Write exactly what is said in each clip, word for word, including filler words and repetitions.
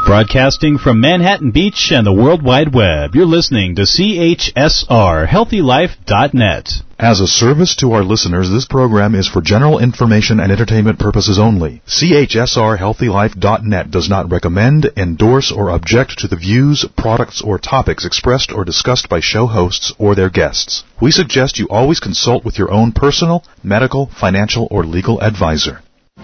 Broadcasting from Manhattan Beach and the World Wide Web, you're listening to C H S R Healthy Life dot net. As a service to our listeners, this program is for general information and entertainment purposes only. C H S R Healthy Life dot net does not recommend, endorse, or object to the views, products, or topics expressed or discussed by show hosts or their guests. We suggest you always consult with your own personal, medical, financial, or legal advisor.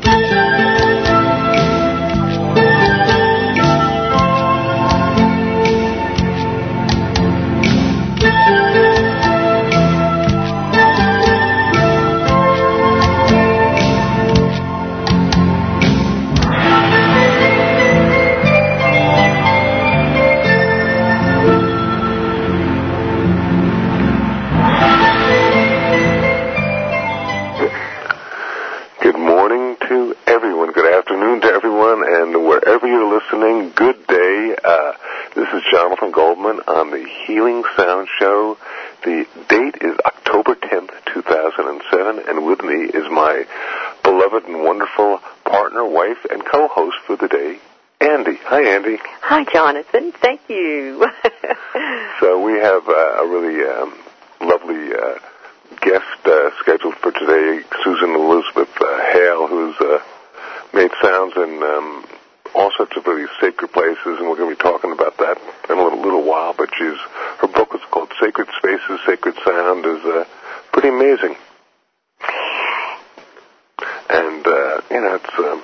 Good day. Uh, this is Jonathan Goldman on the Healing Sound Show. The date is October tenth, two thousand seven, and with me is my beloved and wonderful partner, wife, and co-host for the day, Andy. Hi, Andy. Hi, Jonathan. Thank you. So we have uh, a really um, lovely uh, guest uh, scheduled for today, Susan Elizabeth uh, Hale, who's uh, made sounds in um, all sorts of really sacred places, and we're going to be talking about that in a little, little while. But she's her book is called Sacred Spaces, Sacred Sound, is uh, pretty amazing. And uh, you know, it's um,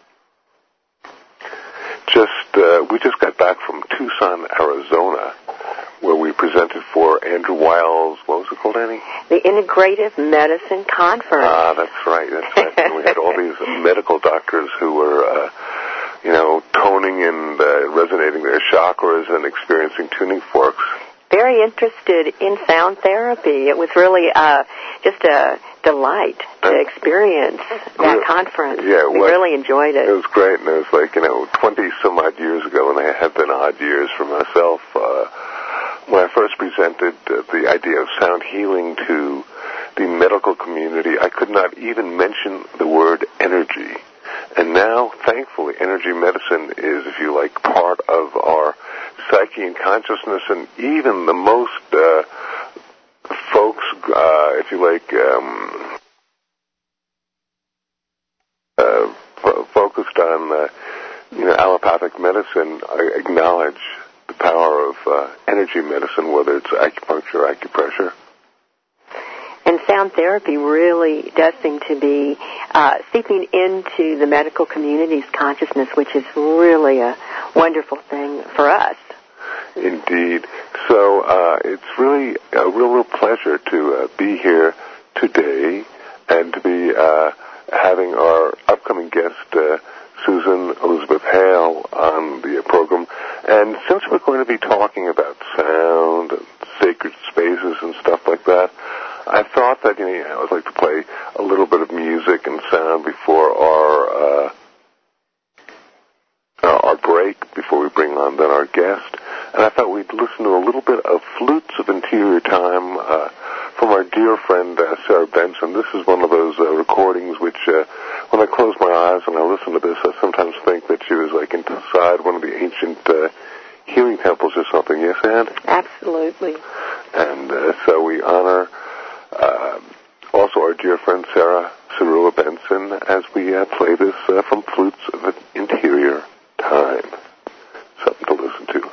just uh, we just got back from Tucson, Arizona, where we presented for Andrew Weil's, what was it called, Annie? The Integrative Medicine Conference. Ah, that's right. That's right. And we had all these medical doctors who were. Uh, you know, toning and uh, resonating their chakras and experiencing tuning forks. Very interested in sound therapy. It was really uh, just a delight to uh, experience that real, conference. Yeah, we was, really enjoyed it. It was great, and it was like, you know, twenty-some-odd years ago, and they have been odd years for myself. Uh, when I first presented uh, the idea of sound healing to the medical community, I could not even mention the word energy. And now, thankfully, energy medicine is, if you like, part of our psyche and consciousness, and even the most uh, folks, uh, if you like, um, uh, f- focused on, uh, you know, allopathic medicine, uh, acknowledge the power of uh, energy medicine, whether it's acupuncture or acupressure. And sound therapy really does seem to be uh, seeping into the medical community's consciousness, which is really a wonderful thing for us. Indeed. So uh, it's really a real, real pleasure to uh, be here today and to be uh, having our upcoming guest, uh, Susan Elizabeth Hale, on the program. And since we're going to be talking about sound and sacred spaces and stuff like that, I thought that, you know, I would like to play a little bit of music and sound before our uh, our break, before we bring on then our guest. And I thought we'd listen to a little bit of Flutes of Interior Time uh, from our dear friend uh, Sarah Benson. This is one of those uh, recordings which, uh, when I close my eyes and I listen to this, I sometimes think that she was like inside one of the ancient uh, healing temples or something. Yes, Ann? Absolutely. And uh, so we honor Uh, also our dear friend Sarah Cerula Benson as we uh, play this uh, from Flutes of Interior Time. Something to listen to.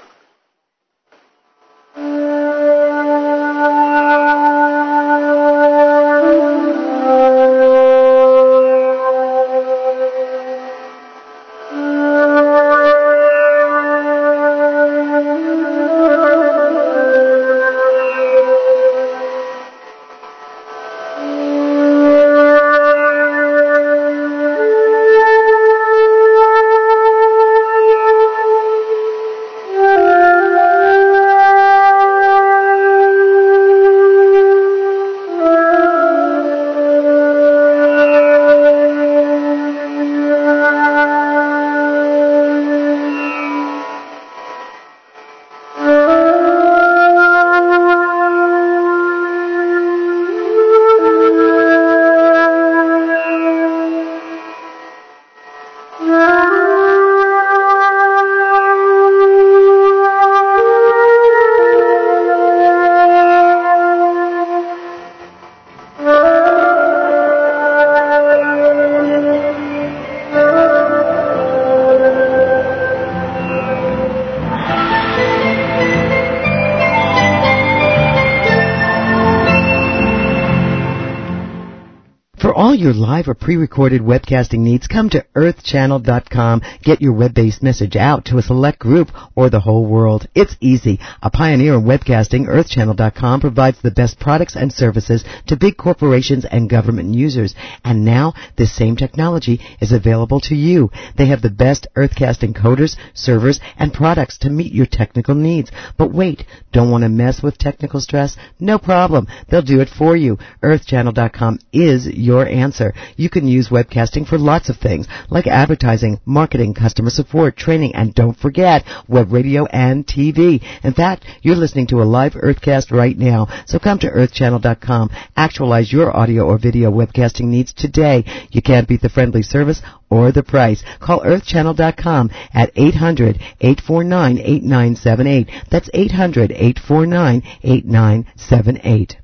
your live or pre-recorded webcasting needs, come to earth channel dot com. Get your web-based message out to a select group or the whole world. It's easy. A pioneer in webcasting, earth channel dot com provides the best products and services to big corporations and government users. And now, this same technology is available to you. They have the best Earthcast encoders, servers, and products to meet your technical needs. But wait, don't want to mess with technical stress? No problem. They'll do it for you. earth channel dot com is your answer. You can use webcasting for lots of things, like advertising, marketing, customer support, training, and don't forget, web radio and T V. In fact, you're listening to a live Earthcast right now, so come to earth channel dot com. Actualize your audio or video webcasting needs today. You can't beat the friendly service or the price. Call earth channel dot com at eight hundred, eight four nine, eight nine seven eight. That's eight hundred, eight four nine, eight nine seven eight.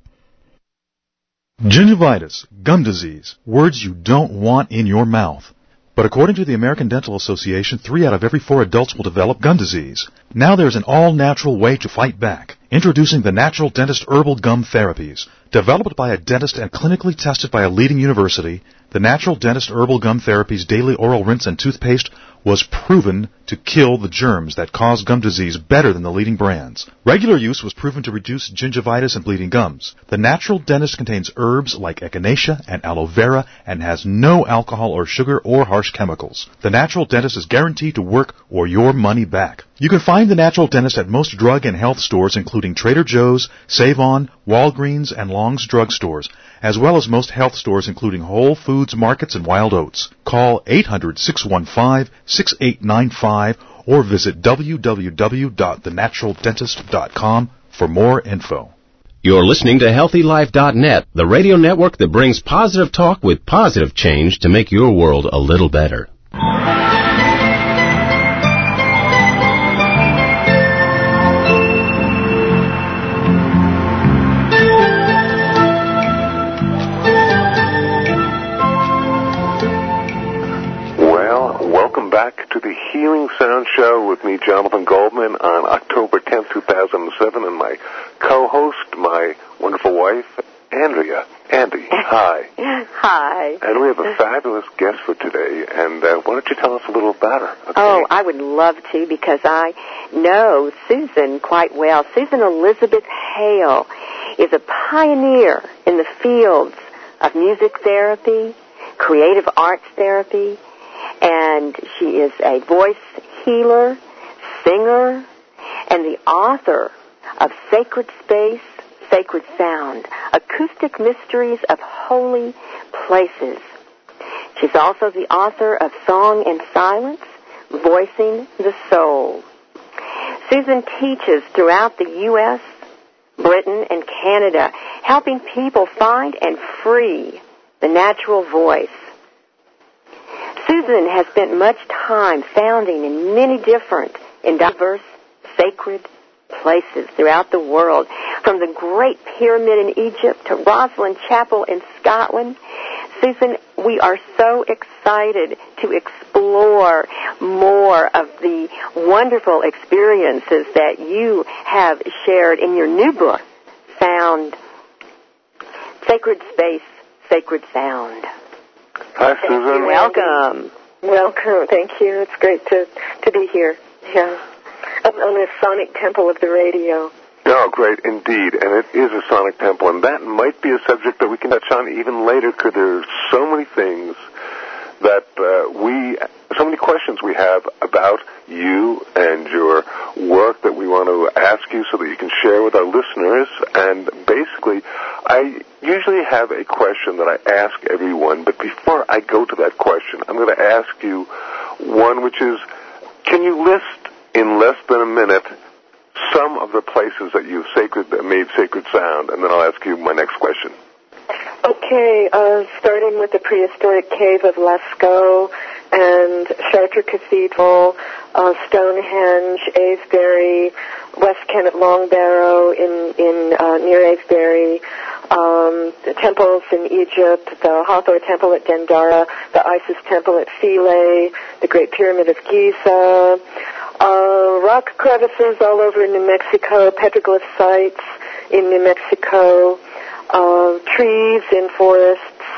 Gingivitis, gum disease, words you don't want in your mouth. But according to the American Dental Association, three out of every four adults will develop gum disease. Now there's an all-natural way to fight back. Introducing the Natural Dentist Herbal Gum Therapies. Developed by a dentist and clinically tested by a leading university, the Natural Dentist Herbal Gum Therapies daily oral rinse and toothpaste was proven to kill the germs that cause gum disease better than the leading brands. Regular use was proven to reduce gingivitis and bleeding gums. The Natural Dentist contains herbs like echinacea and aloe vera and has no alcohol or sugar or harsh chemicals. The Natural Dentist is guaranteed to work or your money back. You can find the Natural Dentist at most drug and health stores, including Trader Joe's, Save-On, Walgreens, and Long's Drug Stores, as well as most health stores, including Whole Foods Markets and Wild Oats. Call eight hundred, six one five, six eight nine five or visit w w w dot the natural dentist dot com for more info. You're listening to healthy life dot net, the radio network that brings positive talk with positive change to make your world a little better. Back to the Healing Sound Show with me, Jonathan Goldman, on October tenth, two thousand seven, and my co-host, my wonderful wife, Andrea. Andy, hi. Hi. And we have a fabulous guest for today, and uh, why don't you tell us a little about her? Okay? Oh, I would love to, because I know Susan quite well. Susan Elizabeth Hale is a pioneer in the fields of music therapy, creative arts therapy, and she is a voice healer, singer, and the author of Sacred Space, Sacred Sound, Acoustic Mysteries of Holy Places. She's also the author of Song and Silence, Voicing the Soul. Susan teaches throughout the U S, Britain, and Canada, helping people find and free the natural voice. Susan has spent much time founding in many different and diverse sacred places throughout the world, from the Great Pyramid in Egypt to Rosslyn Chapel in Scotland. Susan, we are so excited to explore more of the wonderful experiences that you have shared in your new book, Sound, Sacred Space, Sacred Sound. Hi, Susan. Welcome. Welcome. Thank you. It's great to, to be here. Yeah. On the sonic temple of the radio. Oh, great, indeed. And it is a sonic temple, and that might be a subject that we can touch on even later, because there's so many things that uh, we, so many questions we have about you and your work that we want to ask you so that you can share with our listeners. And basically, I usually have a question that I ask everyone, but before I go to that question, I'm going to ask you one, which is, can you list in less than a minute some of the places that you've sacred, made sacred sound? And then I'll ask you my next question. Okay, uh, starting with the prehistoric cave of Lascaux and Chartres Cathedral, uh, Stonehenge, Avebury, West Kent Longbarrow in, in uh, near Avebury, um, the temples in Egypt, the Hathor Temple at Dendara, the Isis Temple at Philae, the Great Pyramid of Giza, uh, rock crevices all over New Mexico, petroglyph sites in New Mexico, Uh, trees in forests,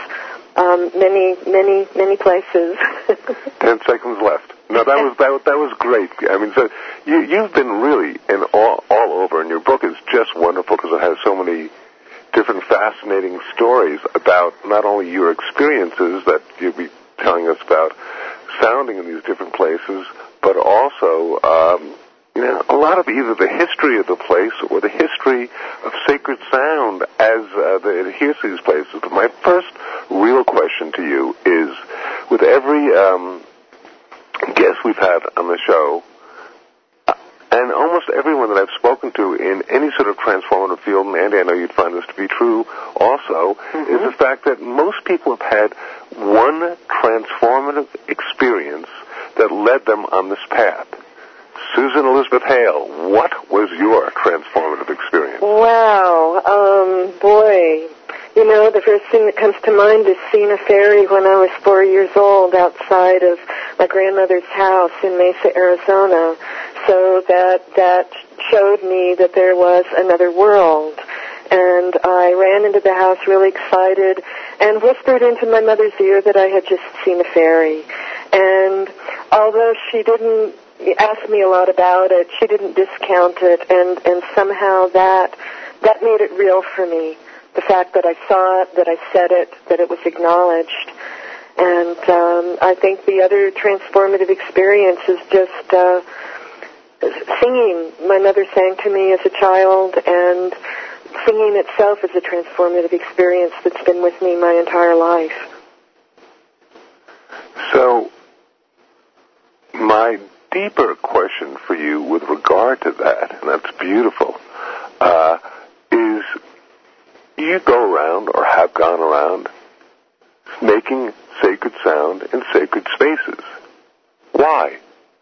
um, many, many, many places. Ten seconds left. No, that was that, was- that was great. I mean, so you you've been really in all all over, and your book is just wonderful because it has so many different fascinating stories about not only your experiences that you'll be telling us about sounding in these different places, but also um, you know a lot of either the history of the place or the history of sacred sound as uh, the, it adheres to these places. But my first real question to you is, with every um, guest we've had on the show, uh, and almost everyone that I've spoken to in any sort of transformative field, and Andy, I know you'd find this to be true also, mm-hmm. is the fact that most people have had one transformative experience that led them on this path. Susan Elizabeth Hale, what was your transformative experience? Wow, um, boy. You know, the first thing that comes to mind is seeing a fairy when I was four years old outside of my grandmother's house in Mesa, Arizona. So that that showed me that there was another world. And I ran into the house really excited and whispered into my mother's ear that I had just seen a fairy. And although she didn't ask me a lot about it, she didn't discount it, and, and somehow that that made it real for me. The fact that I saw it, that I said it, that it was acknowledged. And um, I think the other transformative experience is just uh, singing. My mother sang to me as a child, and singing itself is a transformative experience that's been with me my entire life. So, my deeper question for you with regard to that, and that's beautiful, uh, is you go around or have gone around making sacred sound in sacred spaces. Why?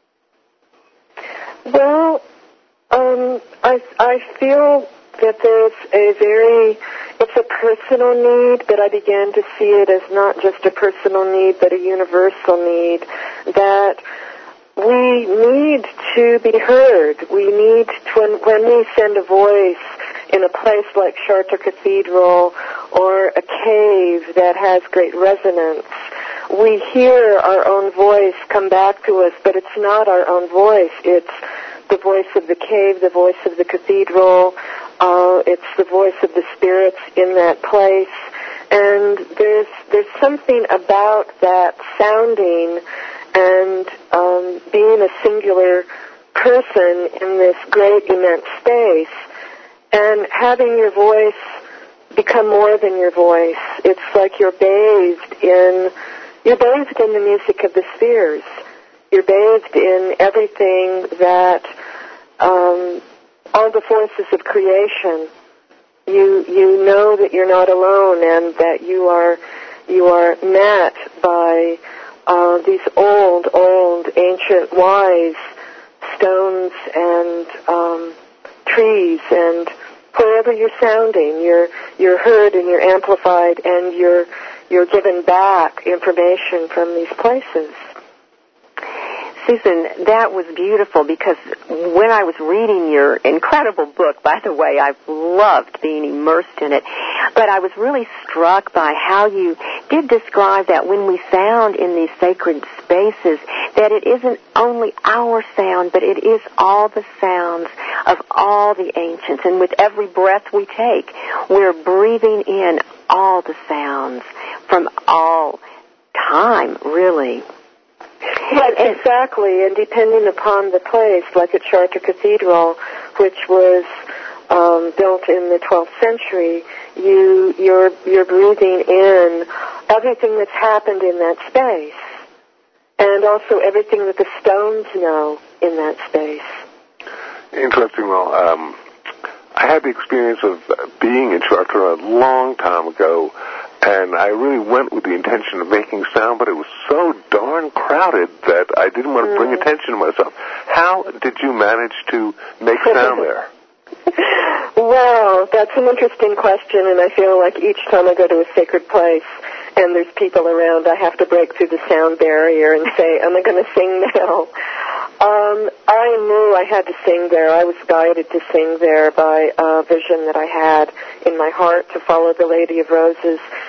Well, um, I, I feel that there's a very, it's a personal need, but I began to see it as not just a personal need, but a universal need, that we need to be heard. We need to, when, when we send a voice in a place like Chartres Cathedral or a cave that has great resonance, we hear our own voice come back to us, but it's not our own voice. It's the voice of the cave, the voice of the cathedral. Uh, it's the voice of the spirits in that place. And there's there's something about that sounding and um, being a singular person in this great, immense space, and having your voice become more than your voice. It's like you're bathed in, you're bathed in the music of the spheres. You're bathed in everything that, um, all the forces of creation. You you know that you're not alone, and that you are you are met by uh, these old, old, ancient, wise stones and um, trees, and wherever you're sounding, you're you're heard and you're amplified, and you're you're given back information from these places. Susan, that was beautiful, because when I was reading your incredible book, by the way, I've loved being immersed in it, but I was really struck by how you did describe that when we sound in these sacred spaces, that it isn't only our sound, but it is all the sounds of all the ancients. And with every breath we take, we're breathing in all the sounds from all time, really. Yes, exactly, and depending upon the place, like at Chartres Cathedral, which was um, built in the twelfth century, you, you're, you're breathing in everything that's happened in that space, and also everything that the stones know in that space. Interesting. Well, um, I had the experience of being in Chartres a long time ago, and I really went with the intention of making sound, but it was so darn crowded that I didn't want to bring Mm. attention to myself. How did you manage to make sound there? Well, that's an interesting question, and I feel like each time I go to a sacred place and there's people around, I have to break through the sound barrier and say, am I going to sing now? Um, I knew I had to sing there. I was guided to sing there by a vision that I had in my heart to follow the Lady of Roses.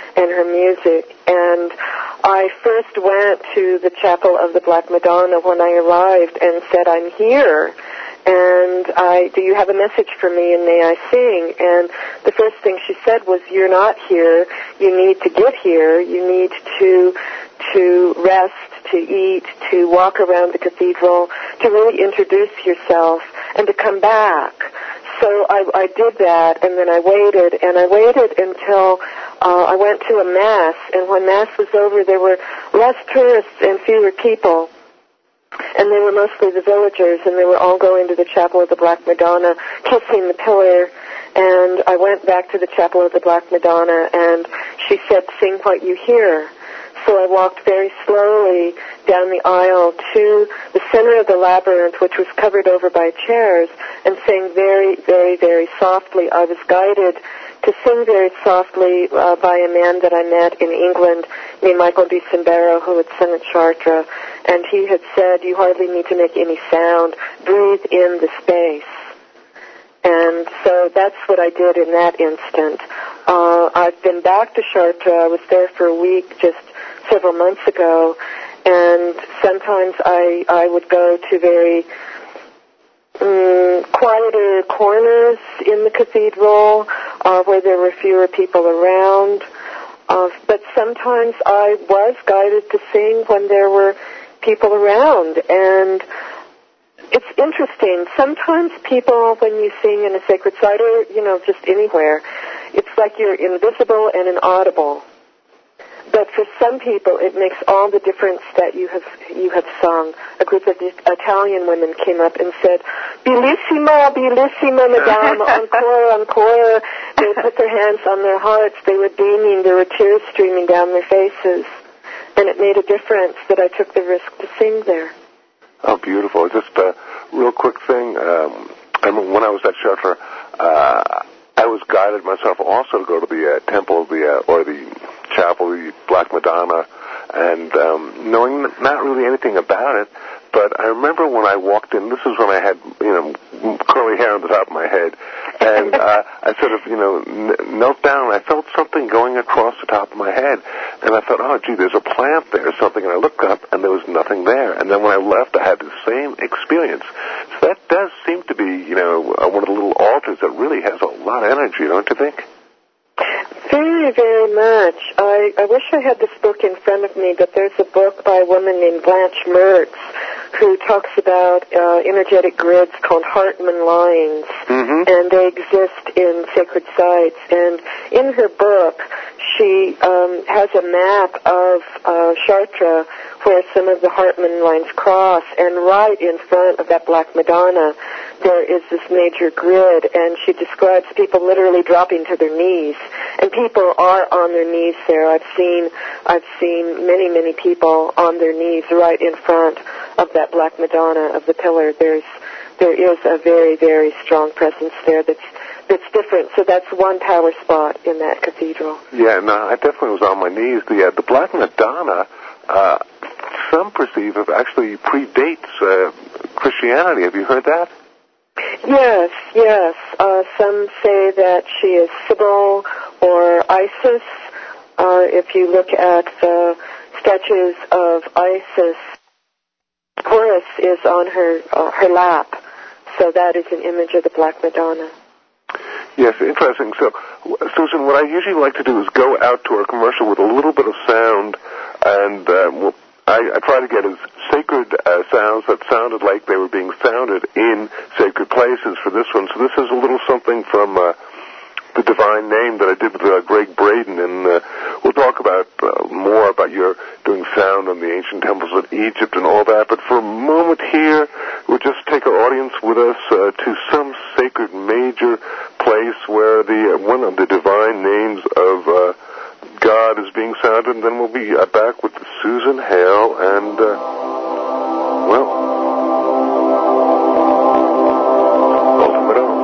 and her music. And I first went to the Chapel of the Black Madonna when I arrived and said, I'm here, and I, do you have a message for me, and may I sing? And the first thing she said was, you're not here. You need to get here. You need to to rest, to eat, to walk around the cathedral, to really introduce yourself, and to come back. So I, I did that, and then I waited, and I waited until uh, I went to a Mass, and when Mass was over, there were less tourists and fewer people, and they were mostly the villagers, and they were all going to the Chapel of the Black Madonna, kissing the pillar, and I went back to the Chapel of the Black Madonna, and she said, sing what you hear. So I walked very slowly down the aisle to the center of the labyrinth, which was covered over by chairs, and sang very, very, very softly. I was guided to sing very softly uh, by a man that I met in England named Michael Di Cimbero, who had sung at Chartres, and he had said, you hardly need to make any sound. Breathe in the space. And so that's what I did in that instant. Uh, I've been back to Chartres. I was there for a week just several months ago, and sometimes I I would go to very um, quieter corners in the cathedral uh, where there were fewer people around. Uh, but sometimes I was guided to sing when there were people around, and it's interesting. Sometimes people, when you sing in a sacred site or, you know, just anywhere, it's like you're invisible and inaudible. But for some people, it makes all the difference that you have you have sung. A group of Italian women came up and said, "Bellissima, bellissima, madame, encore, encore." They would put their hands on their hearts. They were beaming. There were tears streaming down their faces, and it made a difference that I took the risk to sing there. Oh, beautiful! Just a real quick thing. Um, I mean, when I was at Chartres, uh, I was guided myself also to go to the uh, temple, the uh, or the chapel, the Black Madonna, and um, knowing not really anything about it, but I remember when I walked in, this is when I had, you know, curly hair on the top of my head, and uh, I sort of, you know, n- knelt down, and I felt something going across the top of my head, and I thought, oh, gee, there's a plant there or something, and I looked up, and there was nothing there, and then when I left, I had the same experience. So that does seem to be, you know, uh, one of the little altars that really has a lot of energy, don't you think? Very, very much. I, I wish I had this book in front of me, but there's a book by a woman named Blanche Mertz who talks about uh, energetic grids called Hartmann lines, mm-hmm. and they exist in sacred sites. And in her book, she um, has a map of uh, Chartres where some of the Hartmann lines cross, and right in front of that Black Madonna, there is this major grid, and she describes people literally dropping to their knees. And people are on their knees there. I've seen I've seen many, many people on their knees right in front of that Black Madonna of the pillar. There's there is a very, very strong presence there that's that's different. So that's one power spot in that cathedral. Yeah, no, I definitely was on my knees. The uh, the Black Madonna, uh, some perceive of actually predates uh, Christianity. Have you heard that? Yes, yes. Uh, some say that she is Sybil or Isis. Uh, if you look at the statues of Isis, Horus is on her uh, her lap, so that is an image of the Black Madonna. Yes, interesting. So, Susan, what I usually like to do is go out to our commercial with a little bit of sound, and uh, I, I try to get as sacred uh, sounds that sounded like they were being sounded in sacred places for this one. So this is a little something from uh, the Divine Name that I did with uh, Greg Braden, and uh, we'll talk about uh, more about your doing sound on the ancient temples of Egypt and all that. But for a moment here, we'll just take our audience with us uh, to some sacred major place where the uh, one of the divine names of uh, God is being sounded, and then we'll be uh, back with Susan Hale and, uh, well, Ultimate O.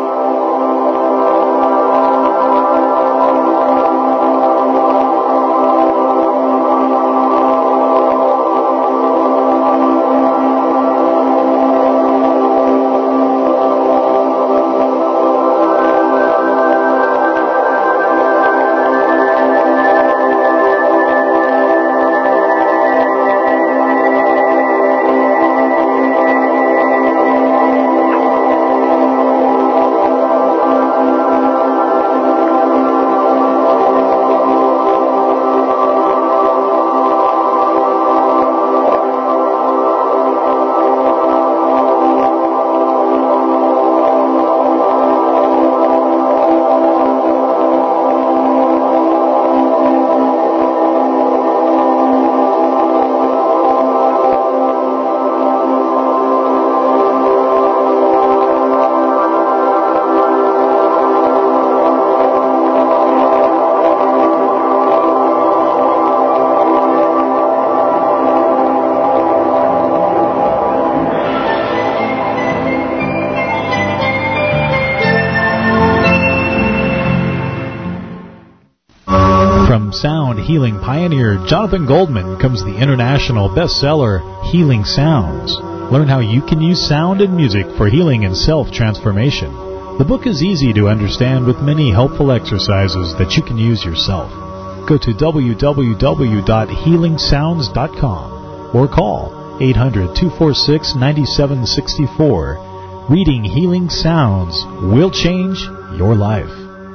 sound healing pioneer Jonathan Goldman comes the international bestseller Healing Sounds. Learn how you can use sound and music for healing and self-transformation. The book is easy to understand with many helpful exercises that you can use yourself. Go to w w w dot healing sounds dot com or call eight hundred, two four six, nine seven six four. Reading Healing Sounds will change your life.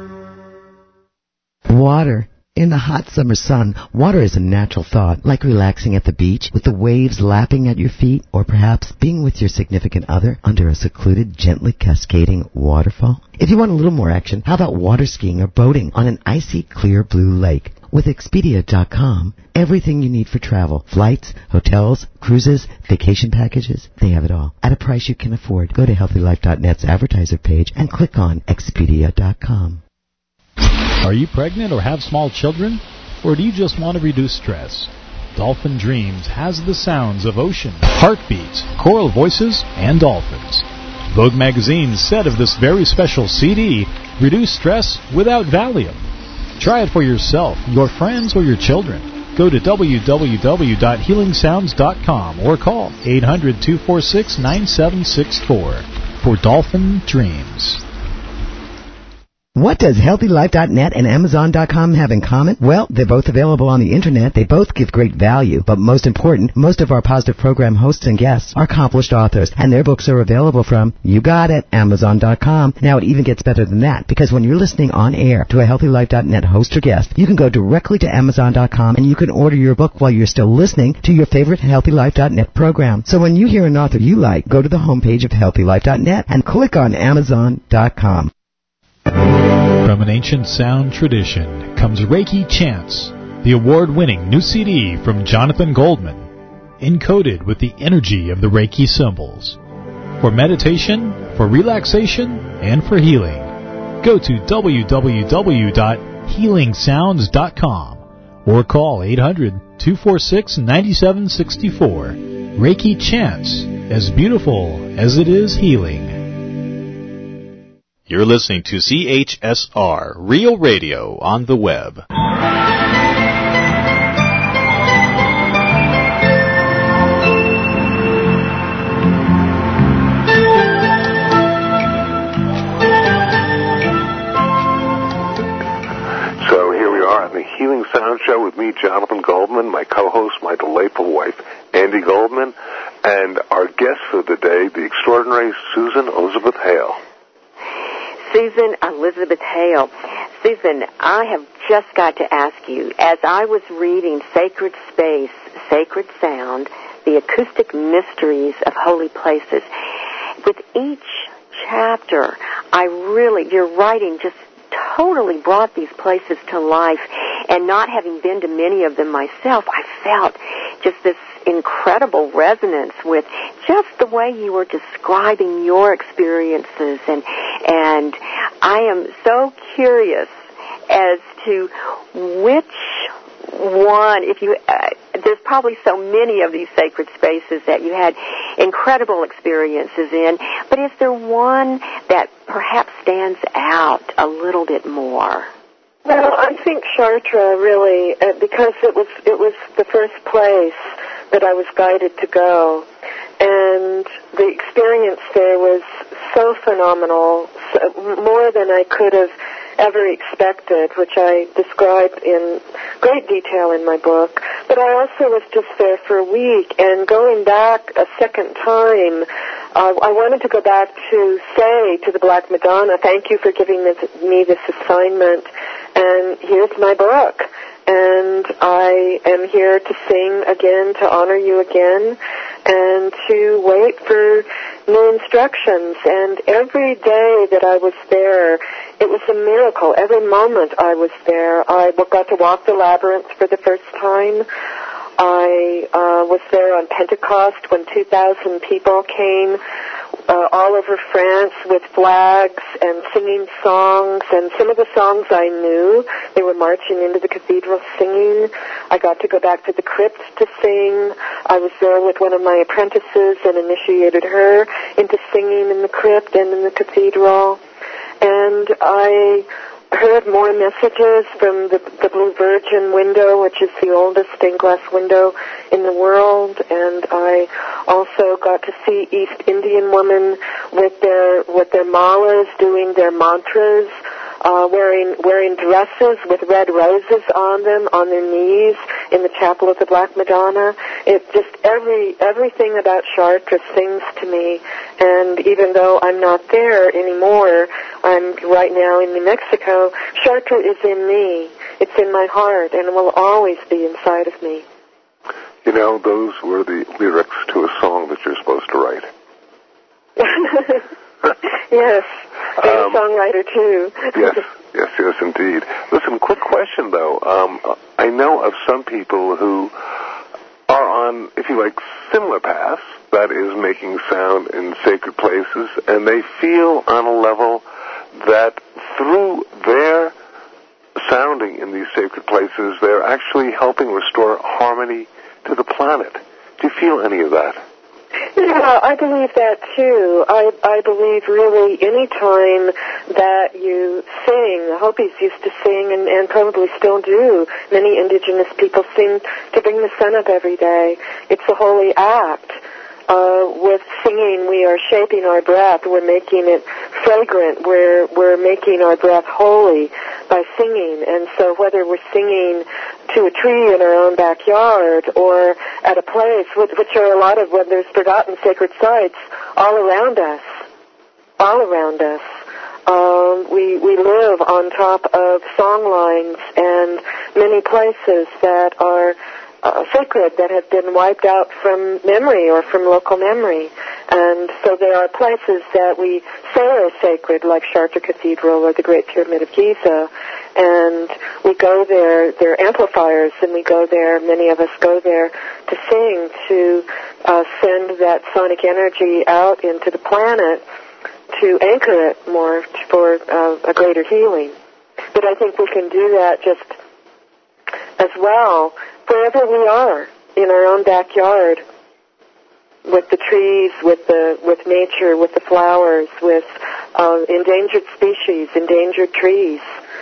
Water. In the hot summer sun, water is a natural thought, like relaxing at the beach with the waves lapping at your feet, or perhaps being with your significant other under a secluded, gently cascading waterfall. If you want a little more action, how about water skiing or boating on an icy, clear blue lake? With Expedia dot com, everything you need for travel, flights, hotels, cruises, vacation packages, they have it all at a price you can afford. Go to healthy life dot net's advertiser page and click on Expedia dot com. Are you pregnant or have small children? Or do you just want to reduce stress? Dolphin Dreams has the sounds of ocean, heartbeats, choral voices, and dolphins. Vogue magazine said of this very special C D, reduce stress without Valium. Try it for yourself, your friends, or your children. Go to w w w dot healing sounds dot com or call eight hundred, two four six, nine seven six four for Dolphin Dreams. What does healthy life dot net and amazon dot com have in common? Well, they're both available on the Internet. They both give great value. But most important, most of our positive program hosts and guests are accomplished authors, and their books are available from, you got it, amazon dot com. Now, it even gets better than that, because when you're listening on air to a healthy life dot net host or guest, you can go directly to amazon dot com, and you can order your book while you're still listening to your favorite healthy life dot net program. So when you hear an author you like, go to the homepage of healthy life dot net and click on amazon dot com. From an ancient sound tradition comes Reiki Chants, the award-winning new C D from Jonathan Goldman, encoded with the energy of the Reiki symbols. For meditation, for relaxation, and for healing, go to w w w dot healing sounds dot com or call eight hundred, two four six, nine seven six four. Reiki Chants, as beautiful as it is healing. You're listening to C H S R, Real Radio on the web. So here we are on the Healing Sound Show with me, Jonathan Goldman, my co-host, my delightful wife, Andy Goldman, and our guest for the day, the extraordinary Susan Elizabeth Hale. Susan Elizabeth Hale. Susan, I have just got to ask you, as I was reading Sacred Space, Sacred Sound, the acoustic mysteries of holy places, with each chapter, I really, your writing just totally brought these places to life, and not having been to many of them myself, I felt just this incredible resonance with just the way you were describing your experiences, and and I am so curious as to which one, if you, uh, there's probably so many of these sacred spaces that you had incredible experiences in, but is there one that perhaps stands out a little bit more? Well, I think Chartres really, uh, because it was it was the first place that I was guided to go, and the experience there was so phenomenal, so, more than I could have ever expected, which I describe in great detail in my book. But I also was just there for a week, and going back a second time, uh, I wanted to go back to say to the Black Madonna, thank you for giving this, me this assignment, and here's my book. And I am here to sing again, to honor you again, and to wait for new instructions. And every day that I was there, it was a miracle. Every moment I was there, I got to walk the labyrinth for the first time. I uh, was there on Pentecost when two thousand people came uh, all over France with flags and singing songs, and some of the songs I knew. They were marching into the cathedral singing. I got to go back to the crypt to sing. I was there with one of my apprentices and initiated her into singing in the crypt and in the cathedral. And I heard more messages from the, the Blue Virgin window, which is the oldest stained glass window in the world, and I also got to see East Indian women with their with their malas doing their mantras, uh, wearing wearing dresses with red roses on them on their knees in the chapel of the Black Madonna. It just every everything about Chartres sings to me, and even though I'm not there anymore, I'm right now in New Mexico. Chartres is in me. It's in my heart, and it will always be inside of me. You know, those were the lyrics to a song that you're supposed to write. Yes, I'm um, a songwriter too. yes, yes, yes, indeed. Listen, quick question though. Um, I know of some people who are on, if you like, similar paths, that is making sound in sacred places, and they feel on a level that through their sounding in these sacred places, they're actually helping restore harmony to the planet. Do you feel any of that? Yeah, I believe that too. I I believe really any time that you sing, the Hopis used to sing and, and probably still do. Many indigenous people sing to bring the sun up every day. It's a holy act. Uh, with singing, we are shaping our breath. We're making it fragrant. We're we're making our breath holy by singing. And so whether we're singing to a tree in our own backyard or at a place, which, which are a lot of when there's forgotten sacred sites all around us, all around us. Um, we we live on top of song lines and many places that are Uh, sacred, that have been wiped out from memory or from local memory. And so there are places that we say are sacred, like Chartres Cathedral or the Great Pyramid of Giza, and we go there, they're amplifiers, and we go there, many of us go there to sing, to uh, send that sonic energy out into the planet, to anchor it more for uh, a greater healing. But I think we can do that just as well wherever we are, in our own backyard, with the trees, with the with nature, with the flowers, with uh, endangered species, endangered trees.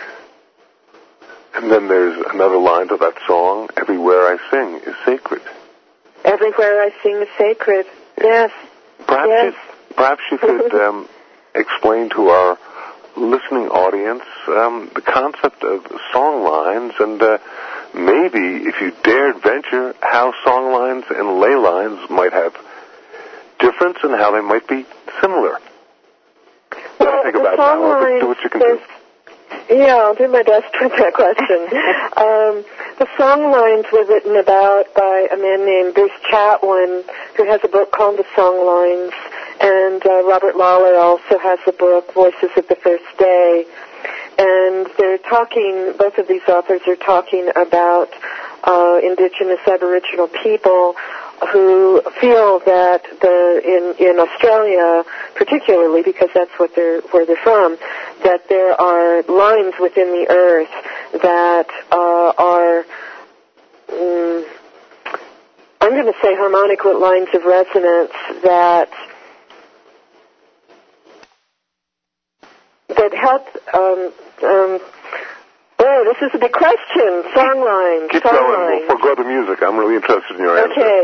And then there's another line to that song, everywhere I sing is sacred. Everywhere I sing is sacred, yes. Perhaps, yes. You, perhaps you could um, explain to our listening audience um, the concept of song lines, and uh, maybe, if you dared venture, how song lines and ley lines might have difference and how they might be similar. Well, think the about song that. lines, do what you can do. Yeah, I'll do my best with that question. um, the song lines were written about by a man named Bruce Chatwin, who has a book called The Song Lines, and uh, Robert Lawler also has a book, Voices of the First Day. And they're talking, both of these authors are talking about uh, indigenous Aboriginal people who feel that the in, in Australia, particularly because that's what they're where they're from, that there are lines within the earth that uh, are, um, I'm going to say harmonic lines of resonance that that help. Um, um, oh, this is a big question. Song lines. Keep song going. lines. We'll forego the music. I'm really interested in your answer. Okay.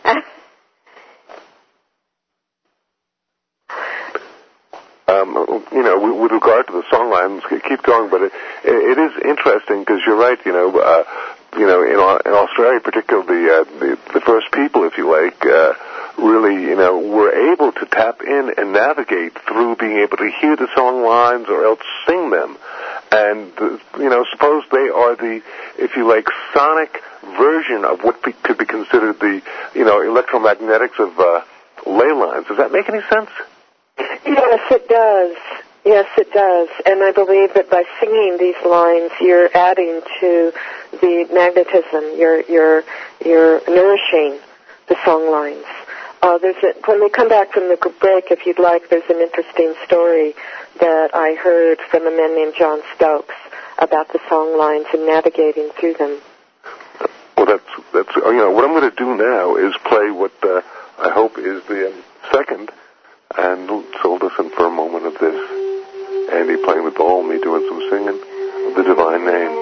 Um, you know, with regard to the song lines, keep going, but it, it is interesting because you're right. You know, uh, you know, in, in Australia, particularly uh, the, the first people, if you like, uh, really, you know, were able to tap in and navigate through being able to hear the song lines or else sing them. And, uh, you know, suppose they are the, if you like, sonic version of what be, could be considered the, you know, electromagnetics of uh, ley lines. Does that make any sense? Yes, it does. Yes, it does. And I believe that by singing these lines, you're adding to the magnetism. You're, you're, you're nourishing the song lines. Uh, there's a, when we come back from the break, if you'd like, there's an interesting story that I heard from a man named John Stokes about the song lines and navigating through them. Well, that's, that's you know, what I'm going to do now is play what uh, I hope is the um, second, and so listen for a moment of this. Andy playing the bowl, me doing some singing. the divine name.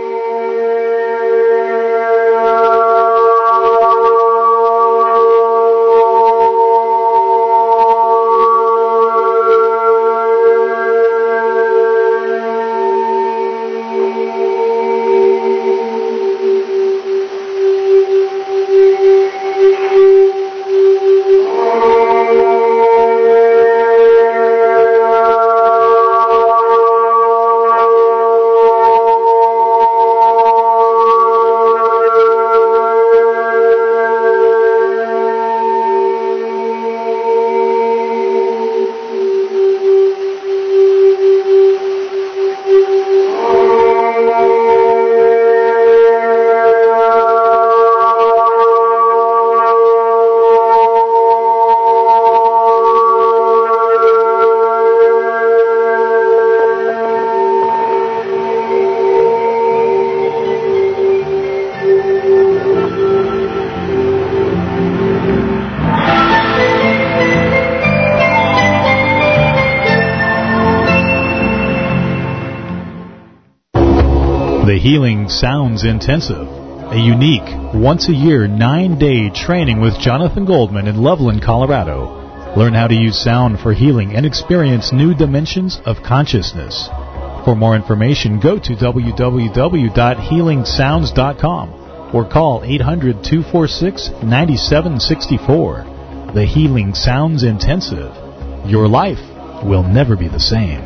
Healing Sounds Intensive, a unique, once-a-year, nine-day training with Jonathan Goldman in Loveland, Colorado. Learn how to use sound for healing and experience new dimensions of consciousness. For more information, go to w w w dot healing sounds dot com or call eight hundred, two four six, nine seven six four. The Healing Sounds Intensive. Your life will never be the same.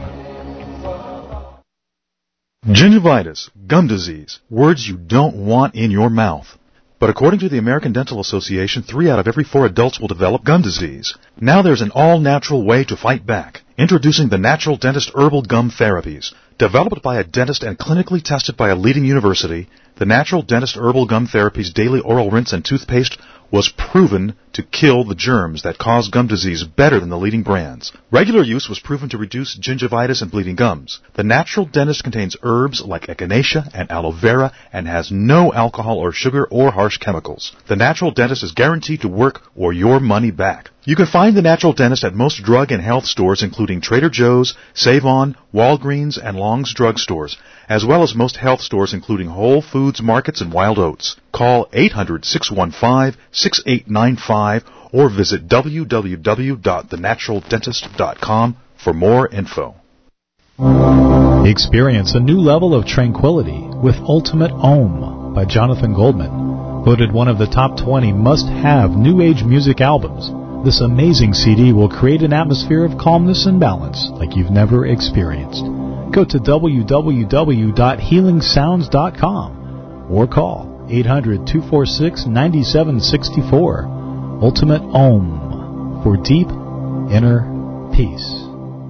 Gingivitis, gum disease, words you don't want in your mouth. But according to the American Dental Association, three out of every four adults will develop gum disease. Now there's an all-natural way to fight back. Introducing the Natural Dentist Herbal Gum Therapies. Developed by a dentist and clinically tested by a leading university, the Natural Dentist Herbal Gum Therapies daily oral rinse and toothpaste was proven to kill the germs that cause gum disease better than the leading brands. Regular use was proven to reduce gingivitis and bleeding gums. The Natural Dentist contains herbs like echinacea and aloe vera and has no alcohol or sugar or harsh chemicals. The Natural Dentist is guaranteed to work or your money back. You can find the Natural Dentist at most drug and health stores including Trader Joe's, Save-On, Walgreens, and Long's Drug Stores, as well as most health stores including Whole Foods Markets and Wild Oats. Call eight hundred, six one five, six eight nine five or visit w w w dot the natural dentist dot com for more info. Experience a new level of tranquility with Ultimate Om by Jonathan Goldman. Voted one of the top twenty must-have New Age music albums, this amazing C D will create an atmosphere of calmness and balance like you've never experienced. Go to w w w dot healing sounds dot com or call eight hundred, two four six, nine seven six four. Ultimate Om for deep inner peace.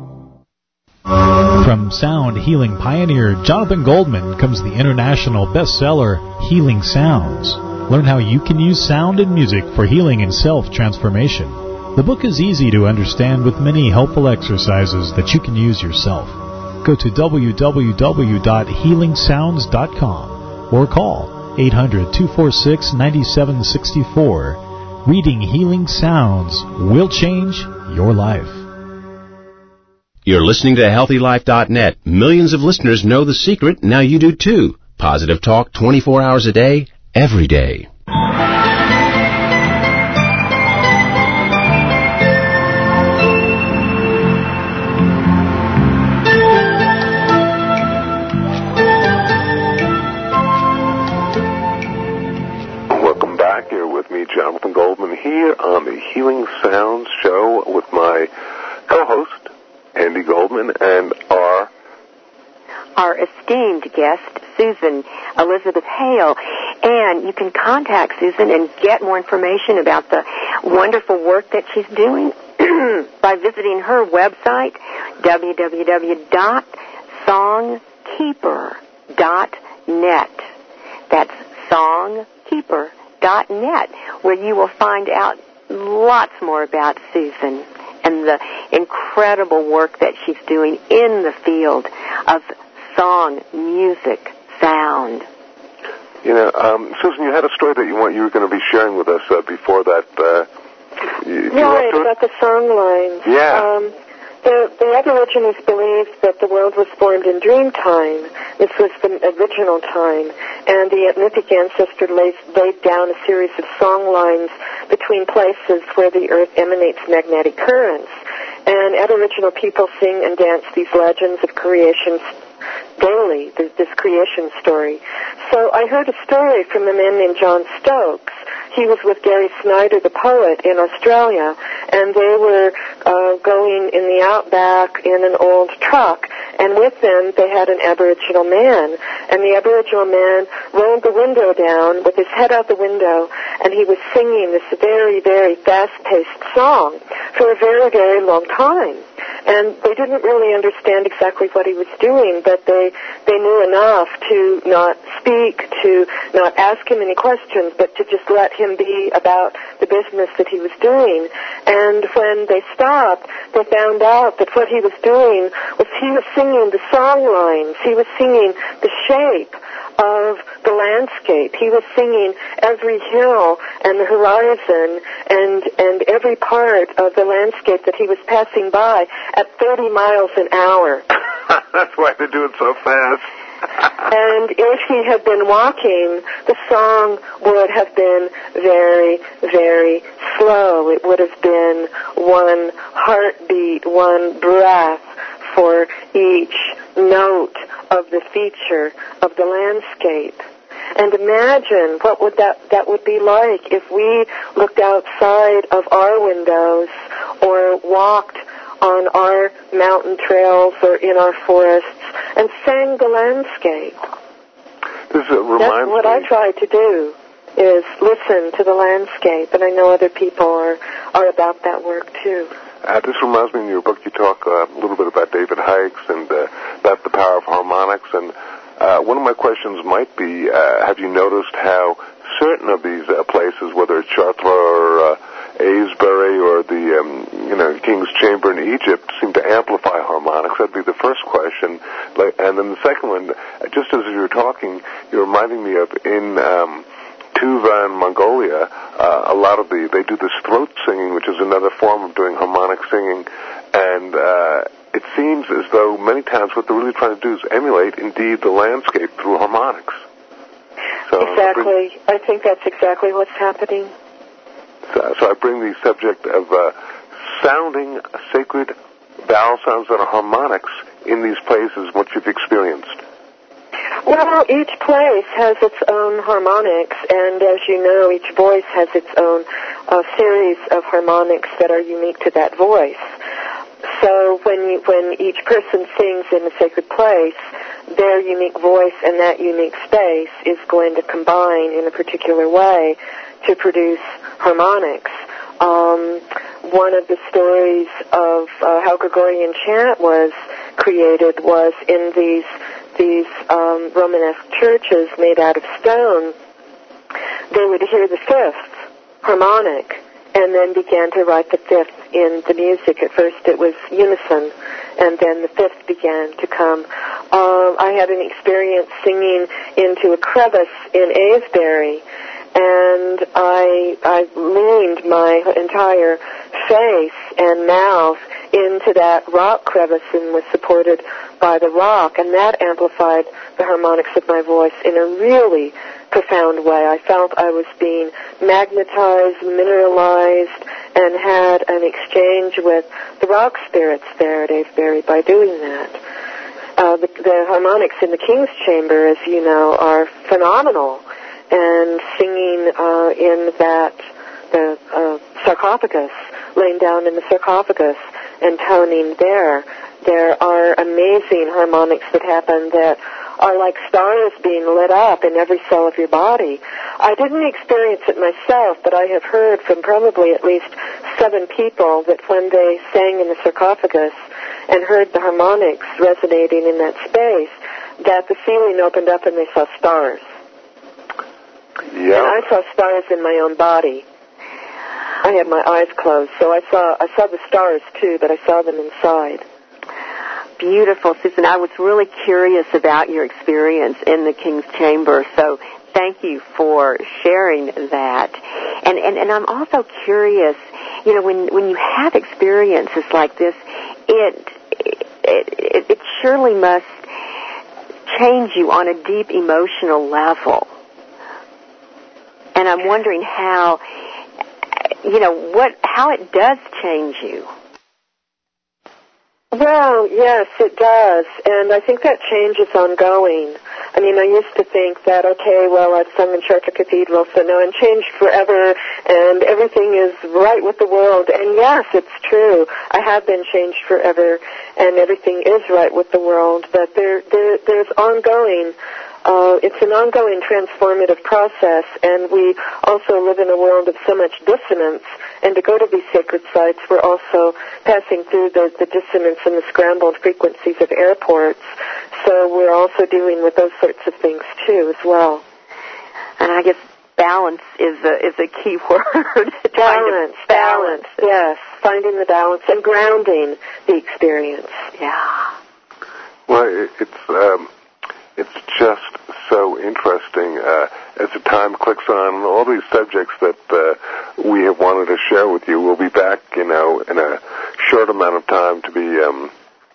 From sound healing pioneer Jonathan Goldman comes the international bestseller Healing Sounds. Learn how you can use sound and music for healing and self-transformation. The book is easy to understand with many helpful exercises that you can use yourself. Go to w w w dot healing sounds dot com or call eight hundred, two four six, nine seven six four. Reading Healing Sounds will change your life. You're listening to healthy life dot net. Millions of listeners know the secret. Now you do too. Positive talk twenty-four hours a day, every day. Welcome back. You're with me, Jonathan Goldman, here on the Healing Sounds Show with my co-host, Andy Goldman, and our our esteemed guest, Susan Elizabeth Hale. And you can contact Susan and get more information about the wonderful work that she's doing by visiting her website, w w w dot songkeeper dot net. That's songkeeper dot net, where you will find out lots more about Susan and the incredible work that she's doing in the field of song, music, sound. You know, um, Susan, you had a story that you want you were going to be sharing with us uh, before that. Uh, you, right, about the song lines. Yeah. Um, the, the Aborigines believed that the world was formed in dream time. This was the original time. And the mythic ancestor laid, laid down a series of song lines between places where the earth emanates magnetic currents. And Aboriginal people sing and dance these legends of creation daily, this creation story. So I heard a story from a man named John Stokes. He was with Gary Snyder, the poet, in Australia, and they were uh, going in the outback in an old truck, and with them they had an Aboriginal man, and the Aboriginal man rolled the window down with his head out the window, and he was singing this very, very fast-paced song for a very, very long time. And they didn't really understand exactly what he was doing, but they they knew enough to not speak, to not ask him any questions, but to just let him be about the business that he was doing. And when they stopped, they found out that what he was doing was he was singing the song lines. He was singing the shape of the landscape. He was singing every hill and the horizon and and every part of the landscape that he was passing by at thirty miles an hour. That's why they do it so fast. And if he had been walking, the song would have been very, very slow. It would have been one heartbeat, one breath for each note of the feature of the landscape. And imagine what would that, that would be like if we looked outside of our windows or walked on our mountain trails or in our forests and sang the landscape. This reminds That's what me. I try to do, is listen to the landscape, and I know other people are, are about that work too. Uh, this reminds me, in your book you talk uh, a little bit about David Hikes and uh, about the power of harmonics, and uh, one of my questions might be, uh, have you noticed how certain of these uh, places, whether it's Chartres or uh, Aylesbury or the um, you know King's Chamber in Egypt, seem to amplify harmonics? That'd be the first question. And then the second one, just as you were talking, you're reminding me of in um, Tuva in Mongolia, uh, a lot of the, they do this throat singing, which is another form of doing harmonic singing, and uh, it seems as though many times what they're really trying to do is emulate, indeed, the landscape through harmonics. So exactly. I think that's exactly what's happening. So, so I bring the subject of uh, sounding sacred vowel sounds that are harmonics in these places, what you've experienced. Well, each place has its own harmonics, and as you know, each voice has its own uh, series of harmonics that are unique to that voice. So when you, when each person sings in a sacred place, their unique voice and that unique space is going to combine in a particular way to produce harmonics. Um, one of the stories of uh, how Gregorian chant was created was in these these um, Romanesque churches made out of stone. They would hear the fifth harmonic and then began to write the fifth in the music. At first it was unison, and then the fifth began to come. Um, I had an experience singing into a crevice in Aylesbury, and I, I leaned my entire face and mouth into that rock crevice and was supported by the rock, and that amplified the harmonics of my voice in a really profound way. I felt I was being magnetized, mineralized, and had an exchange with the rock spirits there at Avebury by doing that. Uh, the, the harmonics in the King's Chamber, as you know, are phenomenal, and singing uh, in that the uh, sarcophagus, laying down in the sarcophagus and toning there, there are amazing harmonics that happen that are like stars being lit up in every cell of your body. I didn't experience it myself, but I have heard from probably at least seven people that when they sang in the sarcophagus and heard the harmonics resonating in that space, that the ceiling opened up and they saw stars. Yeah. And I saw stars in my own body. I had my eyes closed, so I saw I saw the stars too, but I saw them inside. Beautiful, Susan. I was really curious about your experience in the King's Chamber, so thank you for sharing that. And and, and I'm also curious, you know, when when you have experiences like this, it it, it, it surely must change you on a deep emotional level. And I'm wondering how, you know, what how it does change you. Well, yes, it does, and I think that change is ongoing. I mean, I used to think that, okay, well, I've sung in Chartres Cathedral, so now I'm changed forever, and everything is right with the world. And yes, it's true. I have been changed forever, and everything is right with the world. But there, there there's ongoing. Uh, it's an ongoing transformative process, and we also live in a world of so much dissonance, and to go to these sacred sites, we're also passing through the, the dissonance and the scrambled frequencies of airports, so we're also dealing with those sorts of things, too, as well. And I guess balance is a, is a key word. Balance, balance, yes, finding the balance and grounding the experience. Yeah. Well, it, it's... Um It's just so interesting uh, as the time clicks on all these subjects that uh, we have wanted to share with you. We'll be back, you know, in a short amount of time to be um,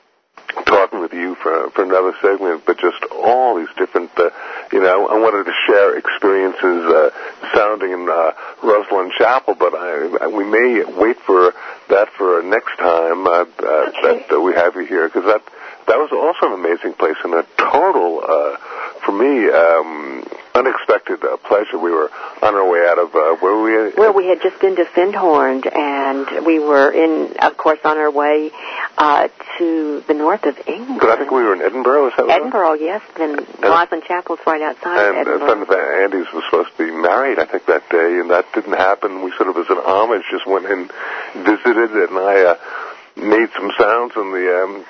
talking with you for for another segment. But just all these different, uh, you know, I wanted to share experiences uh, sounding in uh, Rosslyn Chapel, but I, we may wait for that for next time uh, uh, okay. that uh, we have you here, because that. That was also an amazing place and a total, uh, for me, um, unexpected uh, pleasure. We were on our way out of, uh, where were we? Well, we had just been to Findhorn, and we were in, of course, on our way uh, to the north of England. But I think we were in Edinburgh, is that right? Edinburgh, yes. Then Rosslyn Chapel's right outside and, of Edinburgh. And a friend of Andy's was supposed to be married, I think, that day, and that didn't happen. We sort of, as an homage, just went and visited, and I uh, made some sounds in the... Um,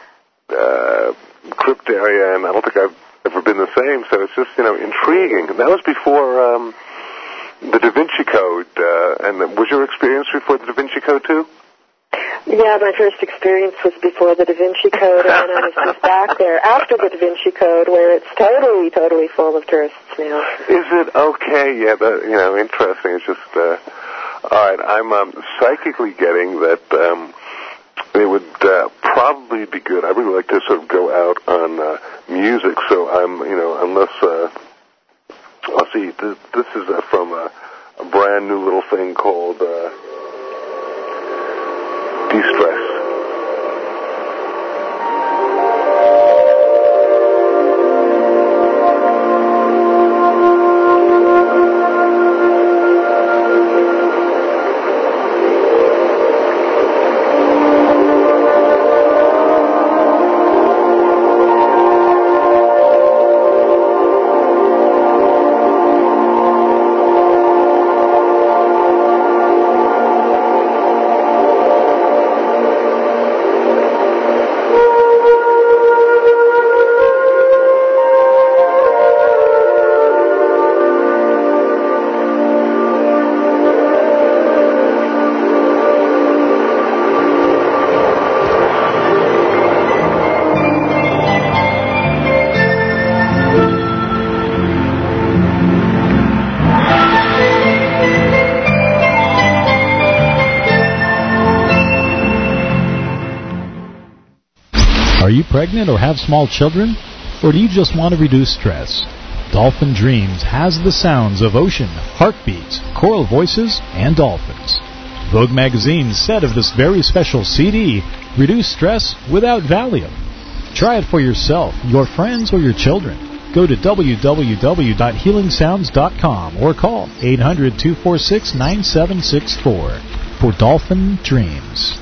Uh, crypt area, and I don't think I've ever been the same, so it's just, you know, intriguing. And that was before um, the Da Vinci Code, uh, and was your experience before the Da Vinci Code, too? Yeah, my first experience was before the Da Vinci Code, and then I was just back there after the Da Vinci Code, where it's totally, totally full of tourists now. Is it? Okay, yeah, that, you know, interesting. It's just, uh, all right, I'm um, psychically getting that... Um, It would uh, probably be good. I really like to sort of go out on uh, music, so I'm, you know, unless, uh, I'll see, this, this is uh, from a, a brand new little thing called uh, De-Stress. Are you pregnant or have small children? Or do you just want to reduce stress? Dolphin Dreams has the sounds of ocean, heartbeats, choral voices, and dolphins. Vogue magazine said of this very special C D, reduce stress without Valium. Try it for yourself, your friends, or your children. Go to w w w dot healing sounds dot com or call eight hundred, two four six, nine seven six four for Dolphin Dreams.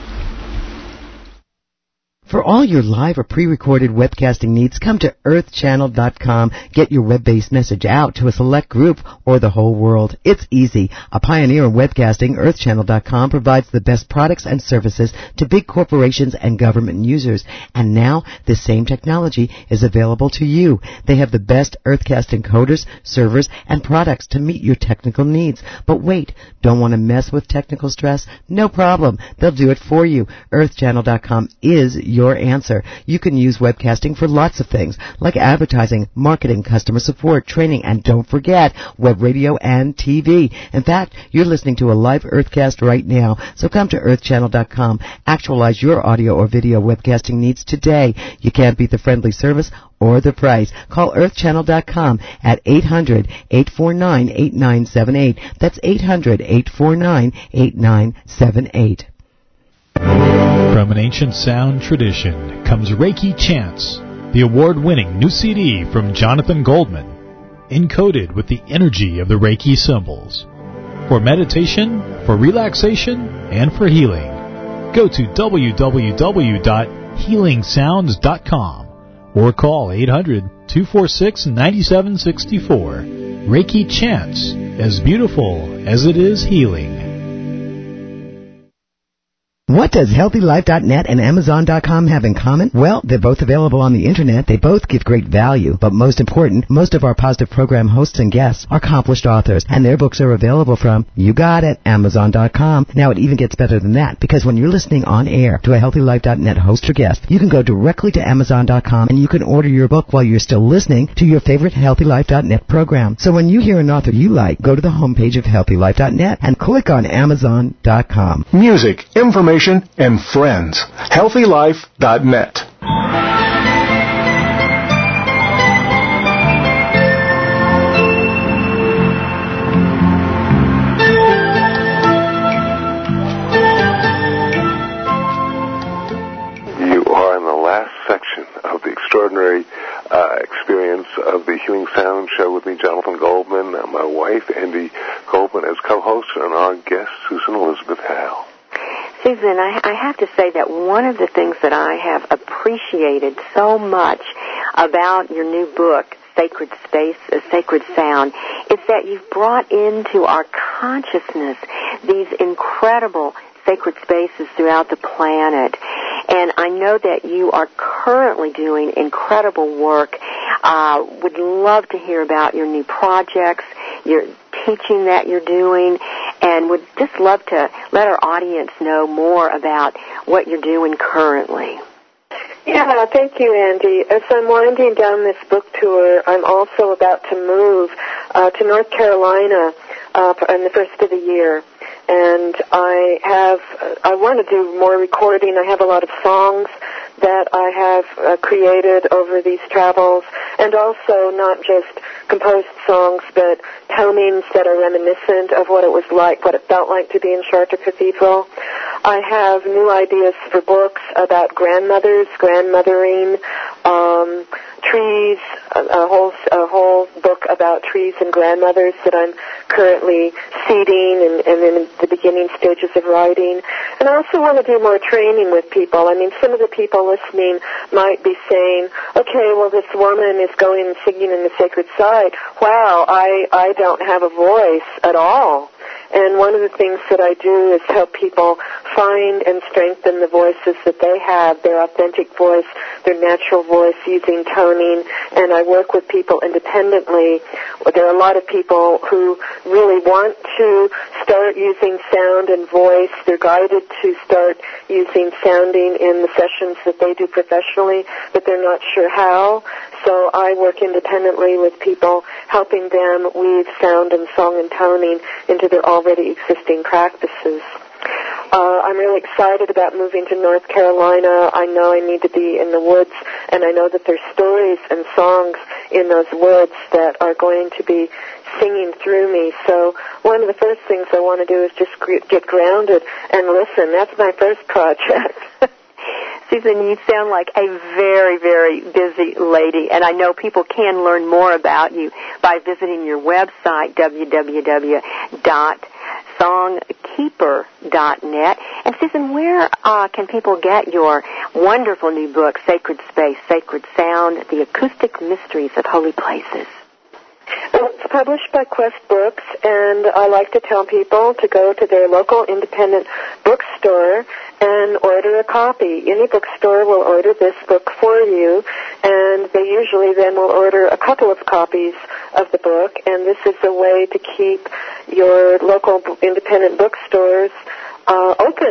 For all your live or pre-recorded webcasting needs, come to earth channel dot com. Get your web-based message out to a select group or the whole world. It's easy. A pioneer in webcasting, earth channel dot com provides the best products and services to big corporations and government users. And now, this same technology is available to you. They have the best Earthcast encoders, servers, and products to meet your technical needs. But wait, don't want to mess with technical stress? No problem. They'll do it for you. earth channel dot com is your your answer. You can use webcasting for lots of things, like advertising, marketing, customer support, training, and don't forget, web radio and T V. In fact, you're listening to a live Earthcast right now, so come to earth channel dot com. Actualize your audio or video webcasting needs today. You can't beat the friendly service or the price. Call earth channel dot com at eight hundred, eight four nine, eight nine seven eight. That's eight hundred, eight four nine, eight nine seven eight. From an ancient sound tradition comes Reiki Chants, the award-winning new C D from Jonathan Goldman, encoded with the energy of the Reiki symbols. For meditation, for relaxation, and for healing, go to w w w dot healing sounds dot com or call eight hundred, two four six, nine seven six four. Reiki Chants, as beautiful as it is healing. What does healthy life dot net and amazon dot com have in common? Well, they're both available on the Internet. They both give great value. But most important, most of our positive program hosts and guests are accomplished authors, and their books are available from, you got it, amazon dot com. Now, it even gets better than that, because when you're listening on air to a healthy life dot net host or guest, you can go directly to amazon dot com and you can order your book while you're still listening to your favorite healthy life dot net program. So when you hear an author you like, go to the homepage of healthy life dot net and click on amazon dot com. Music, information, and friends. healthy life dot net. You are in the last section of the extraordinary uh, experience of the Healing Sound Show with me, Jonathan Goldman, and my wife, Andy Goldman, as co-host, and our guest, Susan Elizabeth Hale. Susan, I, I have to say that one of the things that I have appreciated so much about your new book, Sacred Space, uh, Sacred Sound, is that you've brought into our consciousness these incredible sacred spaces throughout the planet. And I know that you are currently doing incredible work. Uh, would love to hear about your new projects, your teaching that you're doing, and would just love to let our audience know more about what you're doing currently. Yeah, thank you, Andy. As I'm winding down this book tour, I'm also about to move uh, to North Carolina uh, in the first of the year. And I have, I want to do more recording. I have a lot of songs that I have uh, created over these travels, and also not just composed songs, but tonings that are reminiscent of what it was like, what it felt like to be in Chartres Cathedral. I have new ideas for books about grandmothers, grandmothering, um, trees, a, a whole a whole book about trees and grandmothers that I'm currently seeding and, and in the beginning stages of writing. And I also want to do more training with people. I mean, some of the people listening might be saying, okay, well, this woman is going and singing in the sacred site. Wow, I, I don't have a voice at all. And one of the things that I do is help people find and strengthen the voices that they have, their authentic voice, their natural voice, using toning. And I work with people independently. There are a lot of people who really want to start using sound and voice. They're guided to start using sounding in the sessions that they do professionally, but they're not sure how. So I work independently with people, helping them weave sound and song and toning into their already existing practices. Uh, I'm really excited about moving to North Carolina. I know I need to be in the woods, and I know that there's stories and songs in those woods that are going to be singing through me. So one of the first things I want to do is just get grounded and listen. That's my first project. Susan, you sound like a very, very busy lady, and I know people can learn more about you by visiting your website, w w w dot song keeper dot net. And Susan, where uh, can people get your wonderful new book, Sacred Space, Sacred Sound, The Acoustic Mysteries of Holy Places? Well, it's published by Quest Books, and I like to tell people to go to their local independent bookstore and order a copy. Any bookstore will order this book for you, and they usually then will order a couple of copies of the book, and this is a way to keep your local independent bookstores uh, open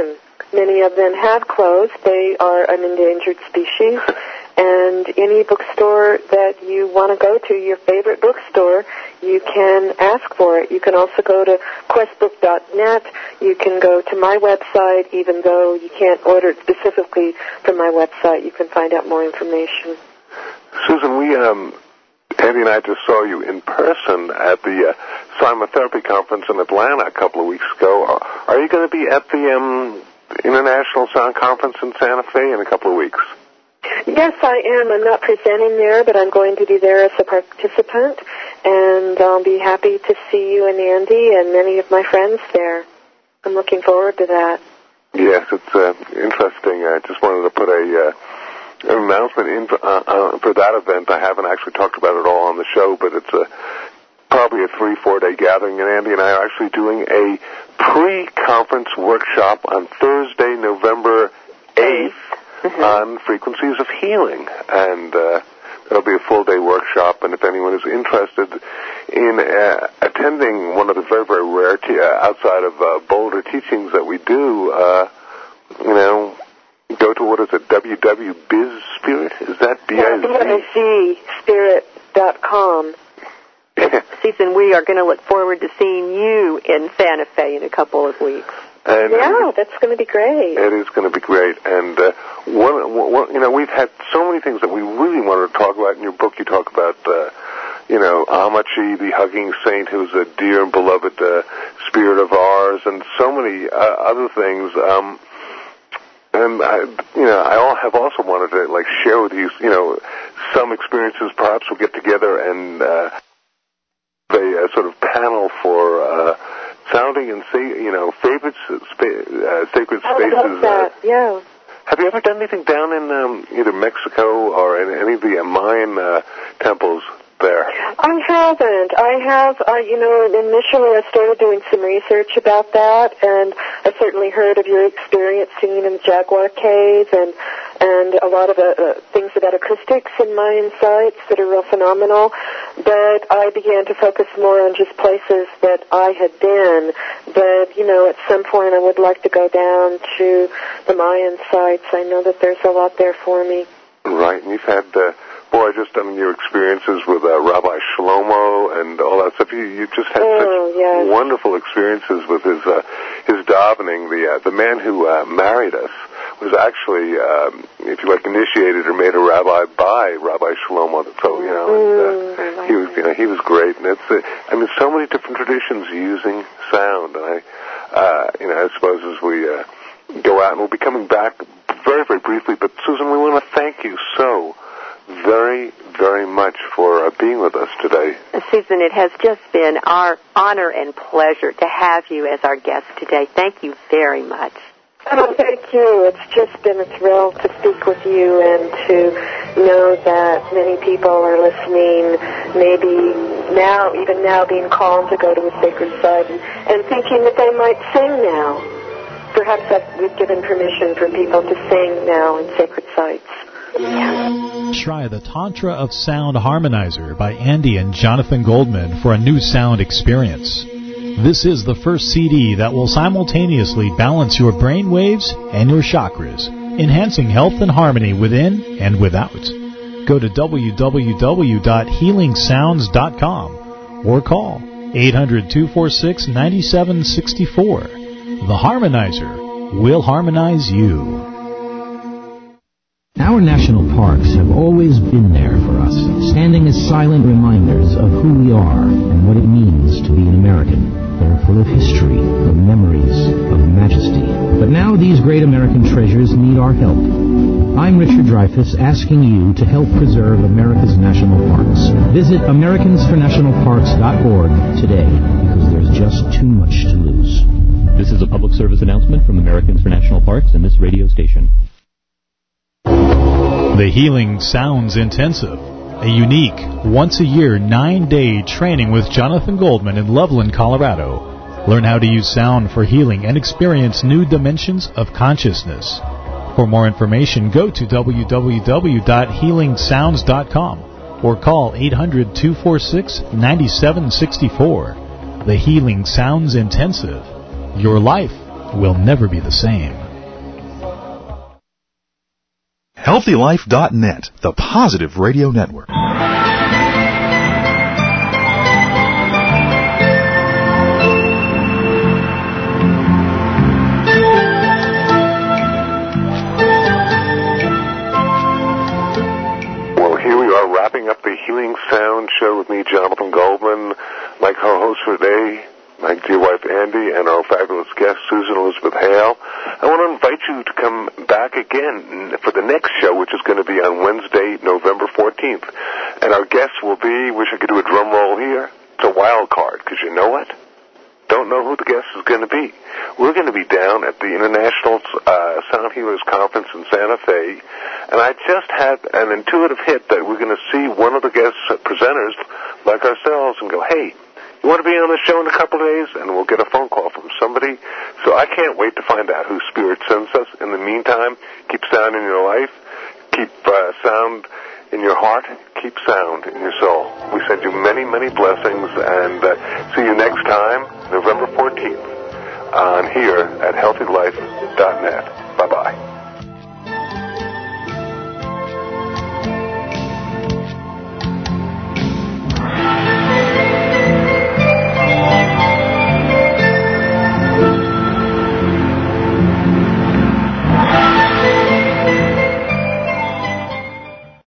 Many of them have closed. They are an endangered species. And any bookstore that you want to go to, your favorite bookstore, you can ask for it. You can also go to quest book dot net. You can go to my website, even though you can't order it specifically from my website. You can find out more information. Susan, we, um, Andy and I just saw you in person at the uh, Simotherapy Conference in Atlanta a couple of weeks ago. Are, are you going to be at the um, International Sound Conference in Santa Fe in a couple of weeks? Yes, I am. I'm not presenting there, but I'm going to be there as a participant, and I'll be happy to see you and Andy and many of my friends there. I'm looking forward to that. Yes, it's uh, interesting. I just wanted to put a uh, an announcement in uh, uh, for that event. I haven't actually talked about it all on the show, but it's a probably a three, four-day gathering, and Andy and I are actually doing a pre-conference workshop on Thursday, November eighth. Mm-hmm. On frequencies of healing, and uh, there'll be a full-day workshop, and if anyone is interested in uh, attending one of the very, very rare, te- uh, outside of uh, Boulder teachings that we do, uh, you know, go to, what is it, w w w dot biz spirit? Is that B I Z? Yeah, B I Z spirit dot com. Susan, we are going to look forward to seeing you in Santa Fe in a couple of weeks. And yeah, that's going to be great. It is going to be great. And, uh, one, one, you know, we've had so many things that we really wanted to talk about. In your book, you talk about, uh, you know, Amachi, the hugging saint, who's a dear and beloved uh, spirit of ours, and so many uh, other things. Um, and, I, you know, I all have also wanted to, like, share with you, you know, some experiences. Perhaps we'll get together and uh, a, a sort of panel for... Uh, sounding and, say, you know, favorite spa- uh, sacred spaces. I love that, uh, yeah. Have you ever done anything down in um, either Mexico or in any of the uh, Mayan uh, temples there? I haven't. I have, uh, you know, initially I started doing some research about that, and I certainly heard of your experience singing in the Jaguar Cave and and a lot of uh, uh, things about acoustics in Mayan sites that are real phenomenal. But I began to focus more on just places that I had been. But, you know, at some point I would like to go down to the Mayan sites. I know that there's a lot there for me. Right, and you've had, uh, boy, just I mean, your experiences with uh, Rabbi Shlomo and all that stuff. You, you've just had oh, such yes. wonderful experiences with his uh, his davening. The uh, the man who uh, married us was actually, um, if you like, initiated or made a rabbi by Rabbi Shlomo. So, you know, and, uh, mm, he was, you know, he was great. And it's, uh, I mean, so many different traditions using sound. And I, uh, you know, I suppose as we uh, go out, and we'll be coming back very, very briefly. But Susan, we want to thank you so very, very much for uh, being with us today. Susan, it has just been our honor and pleasure to have you as our guest today. Thank you very much. Oh, thank you. It's just been a thrill to speak with you and to know that many people are listening, maybe now, even now, being called to go to a sacred site and, and thinking that they might sing now. Perhaps that we've given permission for people to sing now in sacred sites. Yeah. Try the Tantra of Sound Harmonizer by Andy and Jonathan Goldman for a new sound experience. This is the first C D that will simultaneously balance your brain waves and your chakras, enhancing health and harmony within and without. Go to w w w dot healing sounds dot com or call eight hundred, two four six, nine seven six four. The Harmonizer will harmonize you. Our national parks have always been there for us, standing as silent reminders of who we are and what it means to be an American. They're full of history, of memories, of majesty. But now these great American treasures need our help. I'm Richard Dreyfuss, asking you to help preserve America's national parks. Visit americans for national parks dot org today, because there's just too much to lose. This is a public service announcement from Americans for National Parks and this radio station. The Healing Sounds Intensive, a unique, once-a-year, nine-day training with Jonathan Goldman in Loveland, Colorado. Learn how to use sound for healing and experience new dimensions of consciousness. For more information, go to w w w dot healing sounds dot com or call eight hundred, two four six, nine seven six four. The Healing Sounds Intensive. Your life will never be the same. healthy life dot net, the Positive Radio Network. Wrapping up the Healing Sound show with me, Jonathan Goldman, my co-host for today, my dear wife Andy, and our fabulous guest, Susan Elizabeth Hale. I want to invite you to come back again for the next show, which is going to be on Wednesday, November fourteenth. And our guest will be, wish I could do a drum roll here, it's a wild card, because you know what? Don't know who the guest is going to be. We're going to be down at the International uh, Sound Healers Conference in Santa Fe, and I just had an intuitive hit that we're going to see one of the guest presenters like ourselves and go, hey, you want to be on the show in a couple of days? And we'll get a phone call from somebody. So I can't wait to find out who Spirit sends us. In the meantime, keep sound in your life, keep uh, sound in your heart, keep sound in your soul. We send you many, many blessings, and uh, see you next time, November fourteenth, on here at healthy life dot net.